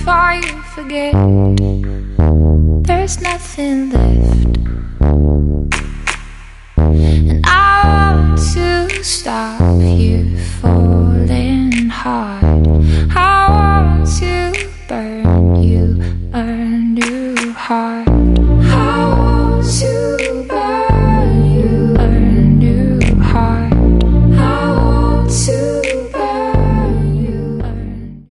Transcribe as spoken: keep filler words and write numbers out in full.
before you forget. There's nothing left, and I want to stop you falling hard. I want to burn you, burn